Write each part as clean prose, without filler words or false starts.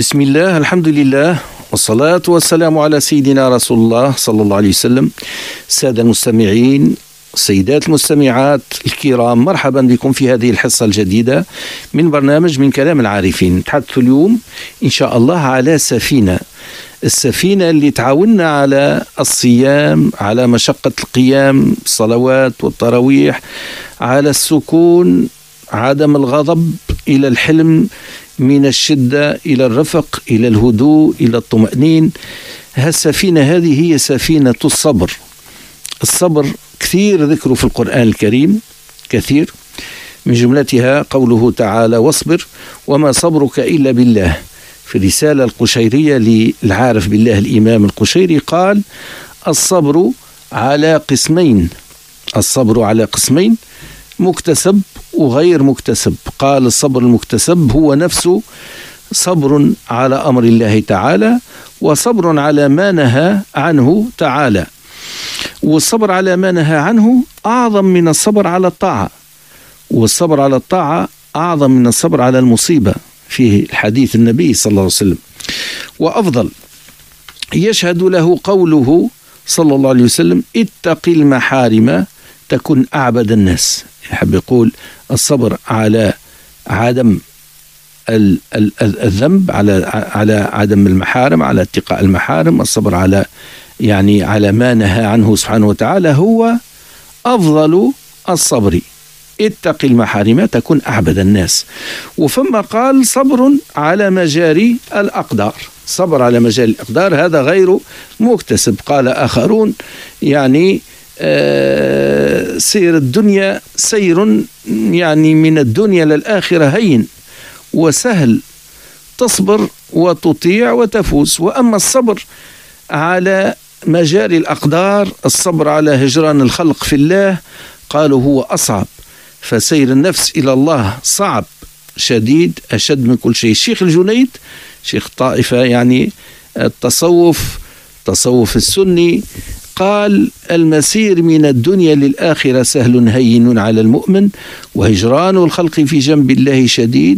بسم الله، الحمد لله، والصلاة والسلام على سيدنا رسول الله صلى الله عليه وسلم. السادة المستمعين، السيدات المستمعات الكرام، مرحبا بكم في هذه الحصة الجديدة من برنامج من كلام العارفين. نتحدث اليوم إن شاء الله على السفينة اللي تعاوننا على الصيام، على مشقة القيام، الصلوات والتراويح، على السكون، عدم الغضب، إلى الحلم، من الشدة إلى الرفق، إلى الهدوء، إلى الطمأنين. هالسفينة هذه هي سفينة الصبر. الصبر كثير ذكره في القرآن الكريم، كثير، من جملتها قوله تعالى: واصبر وما صبرك إلا بالله. في الرسالة القشيرية للعارف بالله الإمام القشيري قال: الصبر على قسمين، الصبر على قسمين، مكتسب وغير مكتسب. قال: الصبر المكتسب هو نفسه صبر على أمر الله تعالى، وصبر على ما نهى عنه تعالى. والصبر على ما نهى عنه أعظم من الصبر على الطاعة، والصبر على الطاعة أعظم من الصبر على المصيبة، فيه الحديث النبي صلى الله عليه وسلم. وأفضل يشهد له قوله صلى الله عليه وسلم: اتق المحارم تكن أعبد الناس. يحب يقول الصبر على عدم الذنب، على عدم المحارم، على اتقاء المحارم، الصبر على على ما نهى عنه سبحانه وتعالى هو أفضل الصبر. اتق المحارم تكن أعبد الناس. وثم قال: صبر على مجاري الأقدار. صبر على مجاري الأقدار هذا غير مكتسب. قال آخرون: سير الدنيا سير من الدنيا للآخرة هين وسهل، تصبر وتطيع وتفوز. وأما الصبر على مجاري الأقدار، الصبر على هجران الخلق في الله، قالوا هو أصعب. فسير النفس إلى الله صعب شديد، أشد من كل شيء. الشيخ الجنيد شيخ الطائفة التصوف السني قال: المسير من الدنيا للآخرة سهل هين على المؤمن، وهجران الخلق في جنب الله شديد.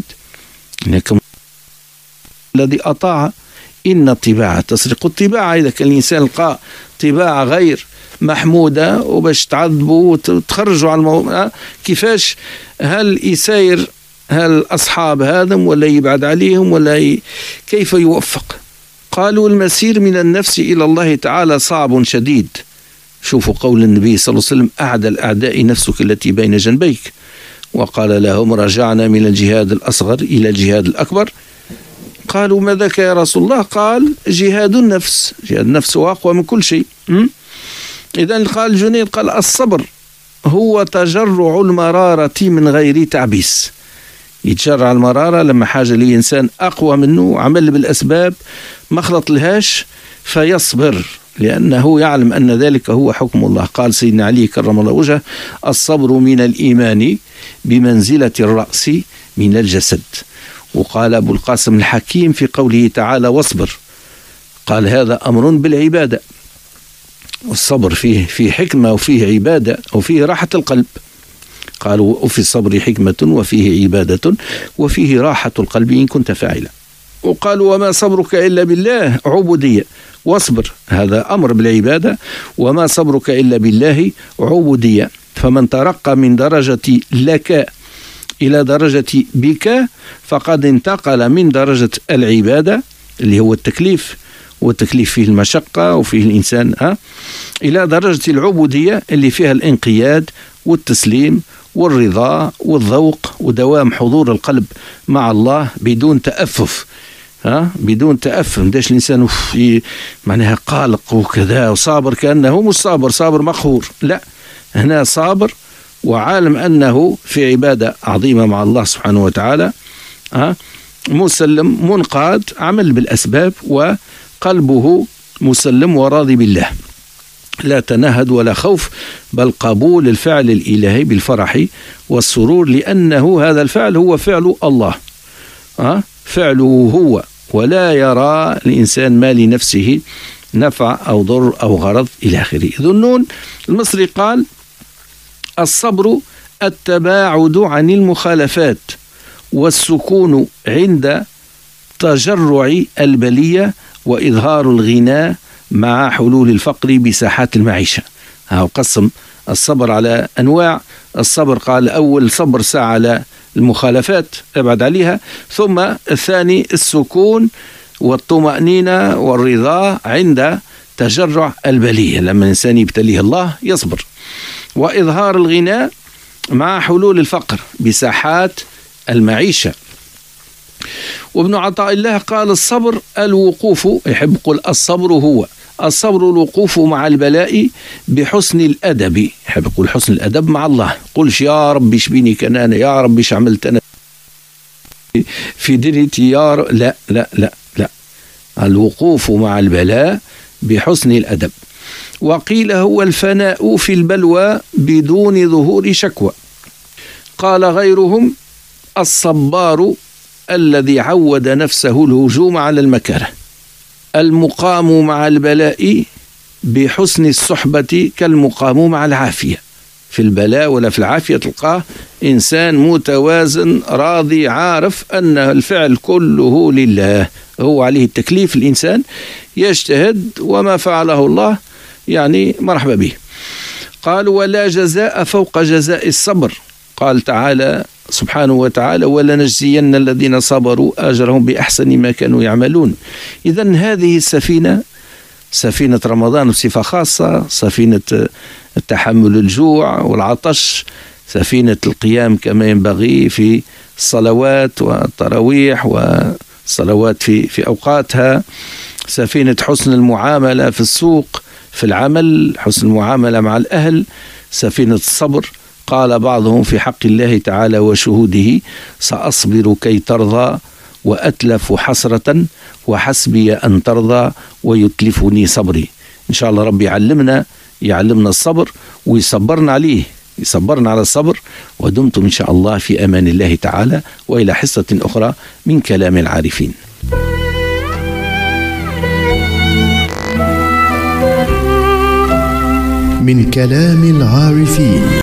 الذي أطاع إن الطباعة تسرق الطباعة. إذا كان الإنسان لقى طباعة غير محمودة وباش تعذبوا وتخرجوا على كيفاش هل يساير أصحاب هذم ولا يبعد عليهم ولا كيف يوفق؟ قالوا: المسير من النفس إلى الله تعالى صعب شديد. شوفوا قول النبي صلى الله عليه وسلم: أعدى الأعداء نفسك التي بين جنبيك. وقال لهم: رجعنا من الجهاد الأصغر إلى الجهاد الأكبر. قالوا: ما ذاك يا رسول الله؟ قال: جهاد النفس. جهاد النفس أقوى من كل شيء. إذن قال الجنيد، قال: الصبر هو تجرع المرارة من غير تعبيس. يتجرع المرارة لما حاجة لإنسان أقوى منه، عمل بالأسباب ما خلط لهاش، فيصبر لأنه يعلم أن ذلك هو حكم الله. قال سيدنا علي كرم الله وجهه: الصبر من الإيمان بمنزلة الرأس من الجسد. وقال أبو القاسم الحكيم في قوله تعالى: واصبر، قال: هذا أمر بالعبادة. والصبر فيه حكمة وفيه عبادة وفيه راحة القلب. قالوا: وفي الصبر حكمة وفيه عبادة وفيه راحة القلب إن كنت فاعلا. وقالوا: وما صبرك إلا بالله عبودية. واصبر هذا أمر بالعبادة، وما صبرك إلا بالله عبودية. فمن ترقى من درجة لك إلى درجة بك فقد انتقل من درجة العبادة اللي هو التكليف، والتكليف فيه المشقة وفيه الإنسان إلى درجة العبودية اللي فيها الانقياد والتسليم والرضا والذوق ودوام حضور القلب مع الله بدون تأفف. بدون تأفف. مداش الإنسان معناها قالق وكذا وصابر، كأنه مش صابر مقهور. لا، هنا صابر وعالم أنه في عبادة عظيمة مع الله سبحانه وتعالى، مسلم منقاد، عمل بالأسباب وقلبه مسلم وراضي بالله، لا تنهد ولا خوف، بل قبول الفعل الإلهي بالفرح والسرور، لأنه هذا الفعل هو فعل الله، فعله هو، ولا يرى الإنسان ما لنفسه نفع أو ضر أو غرض إلى آخره. ذو النون المصري قال: الصبر التباعد عن المخالفات، والسكون عند تجرع البلية وإظهار الغنى مع حلول الفقر بساحات المعيشة. قسم الصبر على أنواع. الصبر قال أول صبر ساعة على المخالفات ابعد عليها، ثم الثاني السكون والطمأنينة والرضا عند تجرع البلية، لما الإنسان يبتليه الله يصبر. وإظهار الغنى مع حلول الفقر بساحات المعيشة. وابن عطاء الله قال الصبر الوقوف، يحب يقول الصبر هو الصبر الوقوف مع البلاء بحسن الأدب، يحب يقول حسن الأدب مع الله. قلش يا ربي شبيني كان أنا، يا ربي ايش عملت أنا في دنيتي، لا لا لا لا، الوقوف مع البلاء بحسن الأدب. وقيل هو الفناء في البلوى بدون ظهور شكوى. قال غيرهم الصبار الذي عود نفسه الهجوم على المكاره. المقام مع البلاء بحسن الصحبة كالمقام مع العافية. في البلاء ولا في العافية تلقاه إنسان متوازن راضي عارف أن الفعل كله لله، هو عليه التكليف، الإنسان يجتهد وما فعله الله يعني مرحبا به. قال ولا جزاء فوق جزاء الصبر. قال تعالى سبحانه وتعالى ولنجزين الذين صبروا أجرهم بأحسن ما كانوا يعملون. إذن هذه السفينة، سفينة رمضان بصفة خاصة، سفينة تحمل الجوع والعطش، سفينة القيام كما ينبغي في الصلوات والتراويح والصلوات في أوقاتها، سفينة حسن المعاملة في السوق في العمل، حسن المعاملة مع الأهل، سفينة الصبر. قال بعضهم في حق الله تعالى وشهوده سأصبر كي ترضى وأتلف حسرة وحسبي أن ترضى ويتلفني صبري. إن شاء الله ربي يعلمنا الصبر ويصبرنا عليه، يصبرنا على الصبر. ودمتم إن شاء الله في أمان الله تعالى، وإلى حصة أخرى من كلام العارفين. من كلام العارفين.